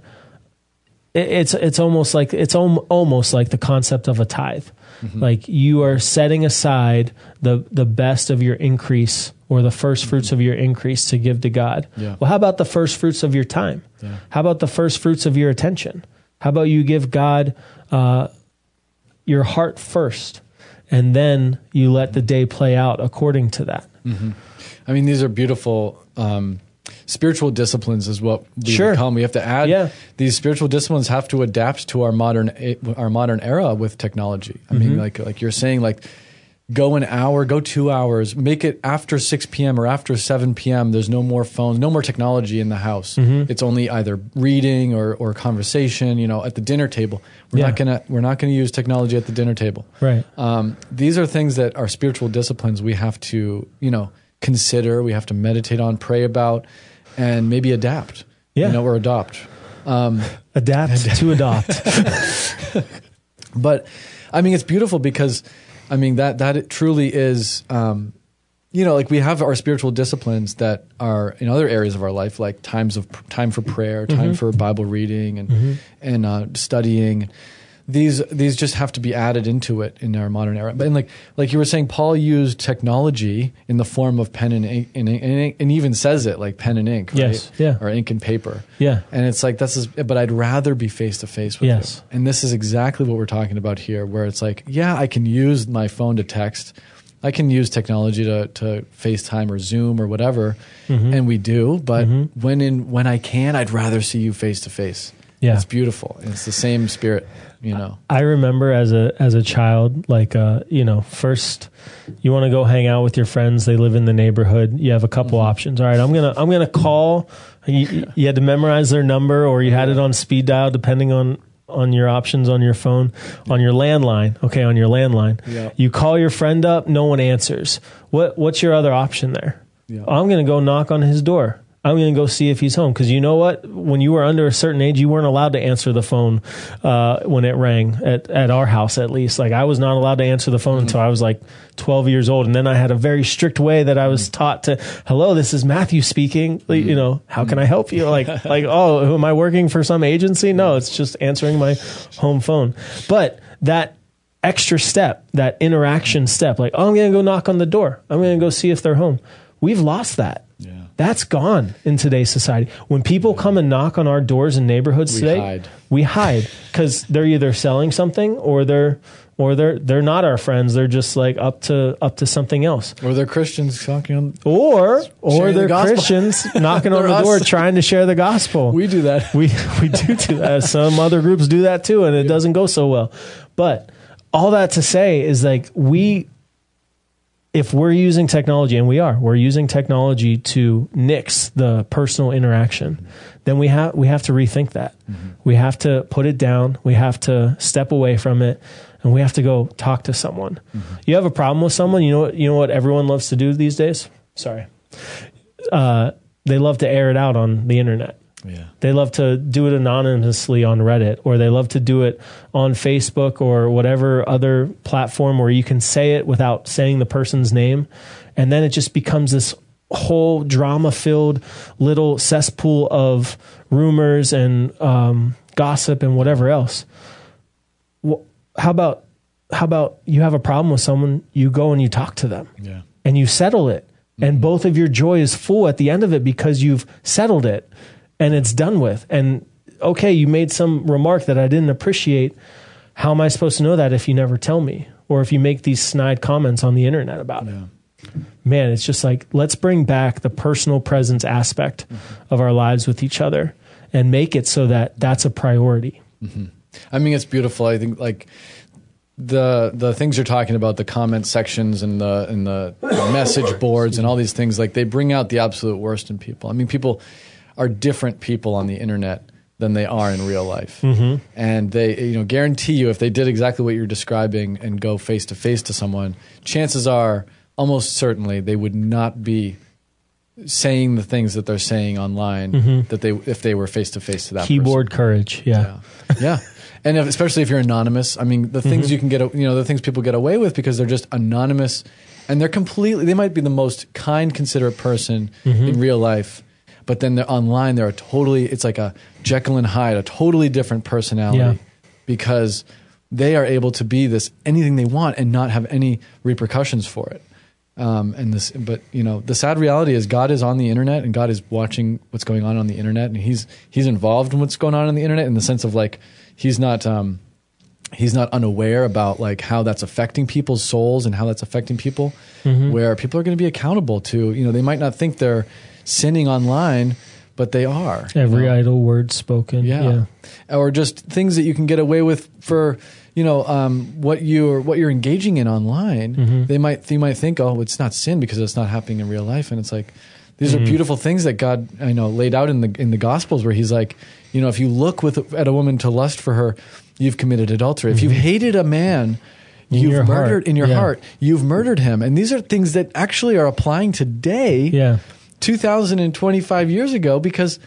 [SPEAKER 1] it, it's it's almost like it's al- almost like the concept of a tithe. Mm-hmm. Like you are setting aside the the best of your increase or the first fruits of your increase to give to God.
[SPEAKER 2] Yeah.
[SPEAKER 1] Well, how about the first fruits of your time?
[SPEAKER 2] Yeah.
[SPEAKER 1] How about the first fruits of your attention? How about you give God uh, your heart first, and then you let the day play out according to that?
[SPEAKER 2] Mm-hmm. I mean, these are beautiful. Um, Spiritual disciplines is what we
[SPEAKER 1] sure.
[SPEAKER 2] become. We have to add
[SPEAKER 1] yeah.
[SPEAKER 2] these spiritual disciplines have to adapt to our modern our modern era with technology. I mm-hmm. mean, like like you're saying, like go an hour, go two hours, make it after six p.m. or after seven p.m. There's no more phones, no more technology in the house. Mm-hmm. It's only either reading or, or conversation. You know, at the dinner table, we're yeah. not gonna we're not gonna use technology at the dinner table.
[SPEAKER 1] Right.
[SPEAKER 2] Um, these are things that are spiritual disciplines. We have to you know consider. We have to meditate on, pray about. And maybe adapt,
[SPEAKER 1] yeah.
[SPEAKER 2] you know, or adopt. Um,
[SPEAKER 1] adapt, adapt to adopt.
[SPEAKER 2] But, I mean, it's beautiful because, I mean, that that it truly is, um, you know, like we have our spiritual disciplines that are in other areas of our life, like times of time for prayer, time mm-hmm. for Bible reading, and mm-hmm. and uh, studying. These these just have to be added into it in our modern era. But and like like you were saying, Paul used technology in the form of pen and ink, and, and, and even says it like pen and ink, right?
[SPEAKER 1] Yes, yeah,
[SPEAKER 2] or ink and paper,
[SPEAKER 1] yeah.
[SPEAKER 2] And it's like this is, but I'd rather be face to face with
[SPEAKER 1] yes.
[SPEAKER 2] you. And this is exactly what we're talking about here, where it's like, yeah, I can use my phone to text, I can use technology to to FaceTime or Zoom or whatever, mm-hmm. and we do. But mm-hmm. when in when I can, I'd rather see you face to face.
[SPEAKER 1] Yeah,
[SPEAKER 2] it's beautiful. It's the same spirit. You know,
[SPEAKER 1] I remember as a as a child, like uh, you know, first you want to go hang out with your friends. They live in the neighborhood. You have a couple mm-hmm. options. All right, I'm gonna I'm gonna call. You, you had to memorize their number, or you had it on speed dial, depending on on your options on your phone, on your landline. Okay, on your landline,
[SPEAKER 2] yeah.
[SPEAKER 1] You call your friend up. No one answers. What what's your other option there?
[SPEAKER 2] Yeah.
[SPEAKER 1] I'm gonna go knock on his door. I'm going to go see if he's home. Because you know what? When you were under a certain age, you weren't allowed to answer the phone uh, when it rang, at, at our house at least. Like I was not allowed to answer the phone mm-hmm. until I was like twelve years old. And then I had a very strict way that I was taught to, hello, this is Matthew speaking. Mm-hmm. You know, how can I help you? Like, like, oh, am I working for some agency? No, it's just answering my home phone. But that extra step, that interaction step, like, oh, I'm going to go knock on the door. I'm going to go see if they're home. We've lost that.
[SPEAKER 2] Yeah.
[SPEAKER 1] That's gone in today's society. When people come and knock on our doors in neighborhoods
[SPEAKER 2] we
[SPEAKER 1] today,
[SPEAKER 2] hide.
[SPEAKER 1] we hide because they're either selling something or they're or they're they're not our friends. They're just like up to up to something else.
[SPEAKER 2] Or they're Christians talking on,
[SPEAKER 1] or or
[SPEAKER 2] the
[SPEAKER 1] they're
[SPEAKER 2] gospel.
[SPEAKER 1] Christians knocking on
[SPEAKER 2] They're
[SPEAKER 1] the door
[SPEAKER 2] us.
[SPEAKER 1] trying to share the gospel.
[SPEAKER 2] We do that.
[SPEAKER 1] We we do do that. Some other groups do that too, and it doesn't go so well. But all that to say is like we, if we're using technology, and we are, we're using technology to nix the personal interaction, then we have we have to rethink that. Mm-hmm. We have to put it down. We have to step away from it, and we have to go talk to someone. Mm-hmm. You have a problem with someone, you know what you know what everyone loves to do these days? Sorry. Uh, they love to air it out on the internet.
[SPEAKER 2] Yeah.
[SPEAKER 1] They love to do it anonymously on Reddit, or they love to do it on Facebook or whatever other platform where you can say it without saying the person's name. And then it just becomes this whole drama-filled little cesspool of rumors and um, gossip and whatever else. Well, how about how about you have a problem with someone, you go and you talk to them,
[SPEAKER 2] Yeah.
[SPEAKER 1] and you settle it, mm-hmm. and both of your joy is full at the end of it because you've settled it. And it's done with. And okay, you made some remark that I didn't appreciate. How am I supposed to know that if you never tell me? Or if you make these snide comments on the internet about
[SPEAKER 2] Yeah.
[SPEAKER 1] it? Man, it's just like, let's bring back the personal presence aspect mm-hmm. of our lives with each other and make it so that that's a priority.
[SPEAKER 2] Mm-hmm. I mean, it's beautiful. I think like the the things you're talking about, the comment sections and the and the, the message boards and all these things, like they bring out the absolute worst in people. I mean, people are different people on the internet than they are in real life. Mm-hmm. And they, you know, guarantee you if they did exactly what you're describing and go face to face to someone, chances are almost certainly they would not be saying the things that they're saying online mm-hmm. that they if they were face to face to that
[SPEAKER 1] keyboard
[SPEAKER 2] person.
[SPEAKER 1] Courage. Yeah.
[SPEAKER 2] Yeah. yeah. And if, especially if you're anonymous, I mean, the things mm-hmm. you can get, you know, the things people get away with because they're just anonymous and they're completely, they might be the most kind, considerate person mm-hmm. in real life. But then they're online, they're a totally, it's like a Jekyll and Hyde, a totally different personality
[SPEAKER 1] yeah.
[SPEAKER 2] because they are able to be this, anything they want and not have any repercussions for it. Um, and this, but you know, the sad reality is God is on the internet and God is watching what's going on on the internet and he's, he's involved in what's going on on the internet in the sense of like, he's not, um, he's not unaware about like how that's affecting people's souls and how that's affecting people mm-hmm. where people are going to be accountable to, you know, they might not think they're sinning online, but they are.
[SPEAKER 1] Every
[SPEAKER 2] you know?
[SPEAKER 1] idle word spoken.
[SPEAKER 2] Yeah. yeah. Or just things that you can get away with for, you know, um, what you're what you're engaging in online. Mm-hmm. They might you might think, oh, it's not sin because it's not happening in real life. And it's like these mm-hmm. are beautiful things that God, I know, laid out in the in the Gospels where he's like, you know, if you look with at a woman to lust for her, you've committed adultery. Mm-hmm. If you've hated a man,
[SPEAKER 1] in
[SPEAKER 2] you've murdered
[SPEAKER 1] heart.
[SPEAKER 2] in your
[SPEAKER 1] yeah.
[SPEAKER 2] heart, you've murdered him. And these are things that actually are applying today.
[SPEAKER 1] Yeah. two
[SPEAKER 2] thousand twenty-five years ago because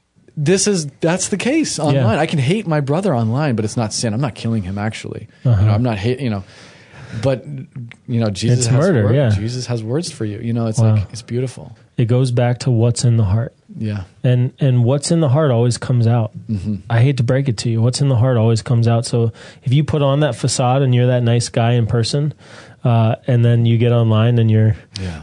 [SPEAKER 2] this is that's the case online.
[SPEAKER 1] Yeah.
[SPEAKER 2] I can hate my brother online, but it's not sin. I'm not killing him actually.
[SPEAKER 1] Uh-huh.
[SPEAKER 2] You know, I'm not hate, you know. But you know, Jesus
[SPEAKER 1] it's
[SPEAKER 2] has
[SPEAKER 1] murder,
[SPEAKER 2] words.
[SPEAKER 1] yeah.
[SPEAKER 2] Jesus has words for you. You know, it's
[SPEAKER 1] wow.
[SPEAKER 2] like it's beautiful.
[SPEAKER 1] It goes back to what's in the heart.
[SPEAKER 2] Yeah.
[SPEAKER 1] And and what's in the heart always comes out. Mm-hmm. I hate to break it to you. What's in the heart always comes out. So if you put on that facade and you're that nice guy in person, uh, and then you get online and you're
[SPEAKER 2] yeah.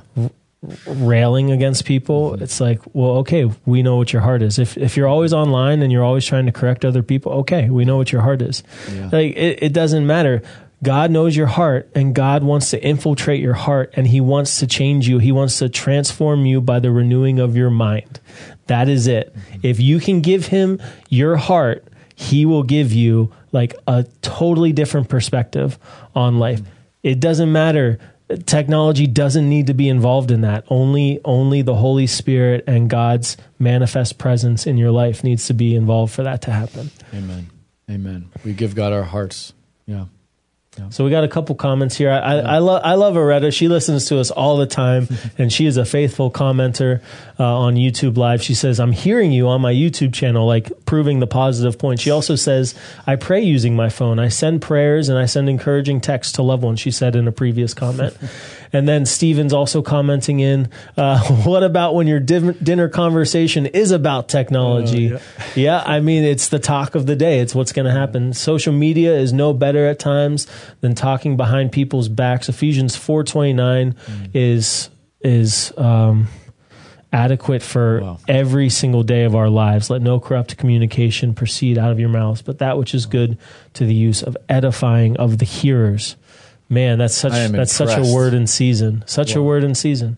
[SPEAKER 1] railing against people, mm-hmm. it's like, well, okay, we know what your heart is. If if you're always online and you're always trying to correct other people, okay, we know what your heart is. Yeah. Like it, it doesn't matter. God knows your heart, and God wants to infiltrate your heart, and he wants to change you. He wants to transform you by the renewing of your mind. That is it. Mm-hmm. If you can give him your heart, he will give you like a totally different perspective on life. Mm-hmm. It doesn't matter. Technology doesn't need to be involved in that. Only, only the Holy Spirit and God's manifest presence in your life needs to be involved for that to happen.
[SPEAKER 2] Amen. Amen. We give God our hearts. Yeah. Yeah.
[SPEAKER 1] So we got a couple comments here. I, I, I love I love Aretta. She listens to us all the time, and she is a faithful commenter uh, on YouTube Live. She says, "I'm hearing you on my YouTube channel," like proving the positive point. She also says, "I pray using my phone. I send prayers and I send encouraging texts to loved ones," she said in a previous comment. And then Steven's also commenting in, uh, what about when your div- dinner conversation is about technology? Uh, yeah. yeah, I mean, it's the talk of the day. It's what's going to happen. Social media is no better at times than talking behind people's backs. Ephesians four twenty-nine mm. is is um, adequate for
[SPEAKER 2] Wow.
[SPEAKER 1] every single day of our lives. Let no corrupt communication proceed out of your mouths, but that which is good to the use of edifying of the hearers. Man, that's such
[SPEAKER 2] I am
[SPEAKER 1] that's such a
[SPEAKER 2] impressed.
[SPEAKER 1] word in season. Such a
[SPEAKER 2] Wow.
[SPEAKER 1] word in season.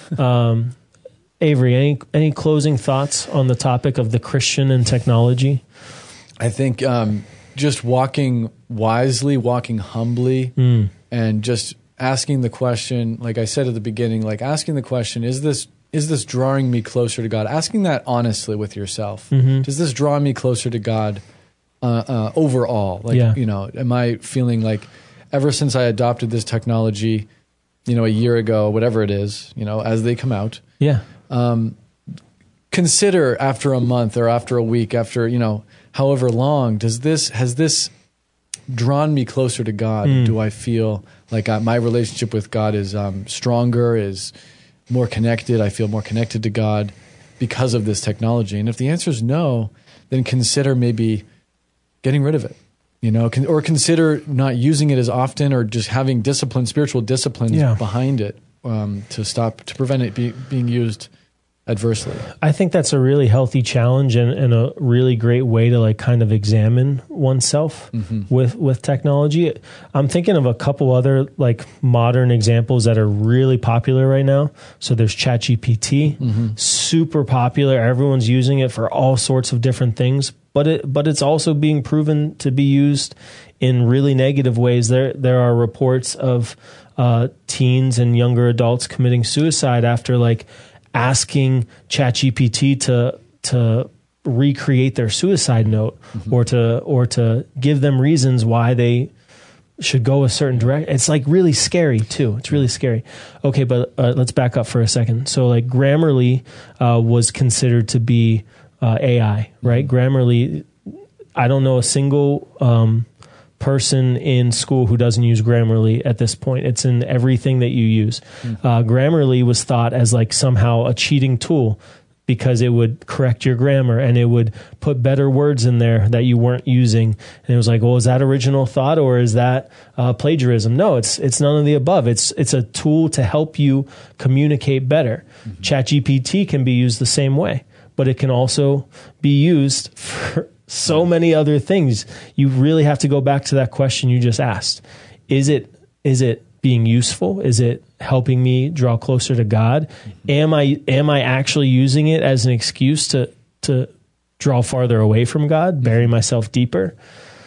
[SPEAKER 1] Um, Avery, any any closing thoughts on the topic of the Christian and technology?
[SPEAKER 2] I think um, just walking wisely, walking humbly,
[SPEAKER 1] Mm.
[SPEAKER 2] and just asking the question, like I said at the beginning, like asking the question, is this is this drawing me closer to God? Asking that honestly with yourself.
[SPEAKER 1] Mm-hmm.
[SPEAKER 2] Does this draw me closer to God uh, uh, overall? Like,
[SPEAKER 1] Yeah.
[SPEAKER 2] you know, am I feeling like ever since I adopted this technology, you know, a year ago, whatever it is, you know, as they come out,
[SPEAKER 1] Yeah.
[SPEAKER 2] um, consider after a month or after a week, after, you know, however long, does this, has this drawn me closer to God?
[SPEAKER 1] Mm.
[SPEAKER 2] Do I feel like uh, my relationship with God is um, stronger, is more connected? I feel more connected to God because of this technology. And if the answer is no, then consider maybe getting rid of it, you know, con- or consider not using it as often, or just having discipline, spiritual disciplines
[SPEAKER 1] Yeah.
[SPEAKER 2] behind it um, to stop, to prevent it be, being used adversely.
[SPEAKER 1] I think that's a really healthy challenge and, and a really great way to like kind of examine oneself
[SPEAKER 2] Mm-hmm.
[SPEAKER 1] with with technology. I'm thinking of a couple other like modern examples that are really popular right now. So there's ChatGPT,
[SPEAKER 2] Mm-hmm.
[SPEAKER 1] super popular. Everyone's using it for all sorts of different things, but it but it's also being proven to be used in really negative ways. There there are reports of uh, teens and younger adults committing suicide after like asking ChatGPT to to recreate their suicide note,
[SPEAKER 2] Mm-hmm.
[SPEAKER 1] or to or to give them reasons why they should go a certain direction. It's like really scary too. It's really scary. Okay, but uh, let's back up for a second. So like Grammarly uh, was considered to be uh, A I, right?
[SPEAKER 2] Mm-hmm.
[SPEAKER 1] Grammarly, I don't know a single um, person in school who doesn't use Grammarly at this point. It's in everything that you use.
[SPEAKER 2] Mm-hmm.
[SPEAKER 1] Uh, Grammarly was thought as like somehow a cheating tool because it would correct your grammar and it would put better words in there that you weren't using. And it was like, well, is that original thought or is that uh, plagiarism? No, it's it's none of the above. It's it's a tool to help you communicate better. Mm-hmm. ChatGPT can be used the same way, but it can also be used for so many other things. You really have to go back to that question you just asked. Is it is it being useful? Is it helping me draw closer to God? Am I am I actually using it as an excuse to to draw farther away from God, bury myself deeper?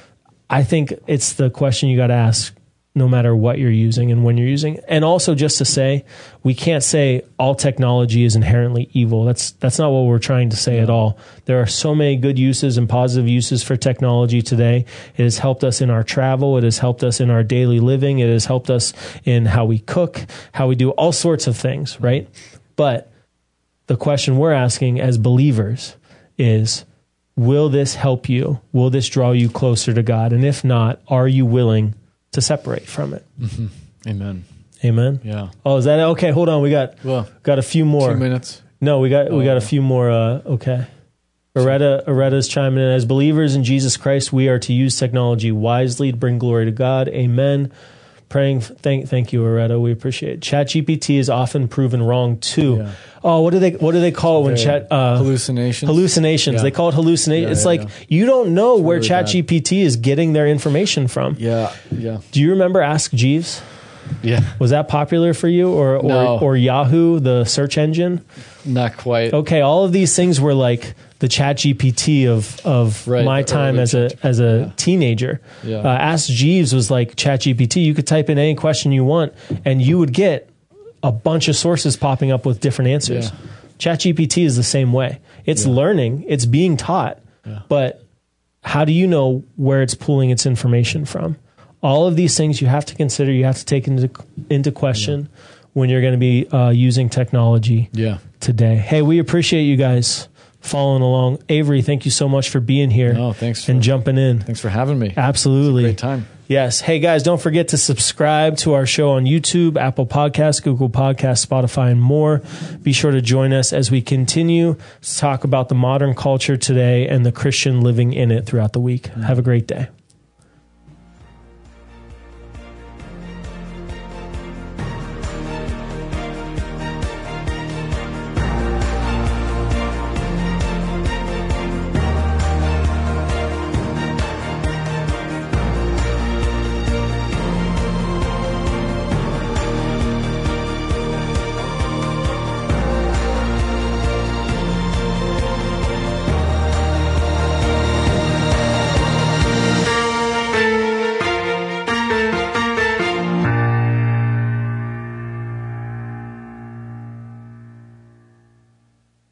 [SPEAKER 1] I think it's the question you got to ask no matter what you're using and when you're using. And also just to say, we can't say all technology is inherently evil. That's that's not what we're trying to say at all. There are so many good uses and positive uses for technology today. It has helped us in our travel. It has helped us in our daily living. It has helped us in how we cook, how we do all sorts of things, right? But the question we're asking as believers is, will this help you? Will this draw you closer to God? And if not, are you willing to separate from it?
[SPEAKER 2] Mm-hmm. Amen.
[SPEAKER 1] Amen.
[SPEAKER 2] Yeah.
[SPEAKER 1] Oh, is that okay? Hold on, we got
[SPEAKER 2] Well,
[SPEAKER 1] got a few more.
[SPEAKER 2] two minutes.
[SPEAKER 1] No, we got we
[SPEAKER 2] Oh,
[SPEAKER 1] got a
[SPEAKER 2] yeah.
[SPEAKER 1] few more. Uh, okay. Aretta Aretta's chiming in. As believers in Jesus Christ, we are to use technology wisely to bring glory to God. Amen. Praying. Thank thank you, Aretta. We appreciate it. ChatGPT is often proven wrong too.
[SPEAKER 2] Yeah.
[SPEAKER 1] Oh, what do they what do they call it when
[SPEAKER 2] Very
[SPEAKER 1] chat uh,
[SPEAKER 2] hallucinations.
[SPEAKER 1] hallucinations?
[SPEAKER 2] Yeah.
[SPEAKER 1] They call it hallucination.
[SPEAKER 2] Yeah,
[SPEAKER 1] it's
[SPEAKER 2] yeah,
[SPEAKER 1] like
[SPEAKER 2] yeah.
[SPEAKER 1] you don't know where
[SPEAKER 2] really bad.
[SPEAKER 1] ChatGPT is getting their information from.
[SPEAKER 2] Yeah. Yeah.
[SPEAKER 1] Do you remember Ask Jeeves?
[SPEAKER 2] Yeah.
[SPEAKER 1] Was that popular for you, or or,
[SPEAKER 2] No.
[SPEAKER 1] or Yahoo, the search engine?
[SPEAKER 2] Not quite.
[SPEAKER 1] Okay, all of these things were like the Chat G P T of of
[SPEAKER 2] Right,
[SPEAKER 1] my
[SPEAKER 2] the
[SPEAKER 1] time
[SPEAKER 2] early
[SPEAKER 1] as a
[SPEAKER 2] Chat-
[SPEAKER 1] as a
[SPEAKER 2] yeah.
[SPEAKER 1] teenager.
[SPEAKER 2] Yeah.
[SPEAKER 1] Uh, Ask Jeeves was like Chat G P T. You could type in any question you want, and you would get a bunch of sources popping up with different answers.
[SPEAKER 2] Yeah.
[SPEAKER 1] Chat G P T is the same way. It's
[SPEAKER 2] Yeah.
[SPEAKER 1] learning, it's being taught,
[SPEAKER 2] Yeah.
[SPEAKER 1] but how do you know where it's pulling its information from? All of these things you have to consider. You have to take into into question when you're going to be uh, using technology
[SPEAKER 2] Yeah.
[SPEAKER 1] today. Hey, we appreciate you guys following along. Avery, thank you so much for being here
[SPEAKER 2] No, thanks for,
[SPEAKER 1] and jumping in.
[SPEAKER 2] thanks for having me.
[SPEAKER 1] Absolutely.
[SPEAKER 2] Great time.
[SPEAKER 1] Yes. Hey, guys, don't forget to subscribe to our show on YouTube, Apple Podcasts, Google Podcasts, Spotify, and more. Be sure to join us as we continue to talk about the modern culture today and the Christian living in it throughout the week. Have a great day.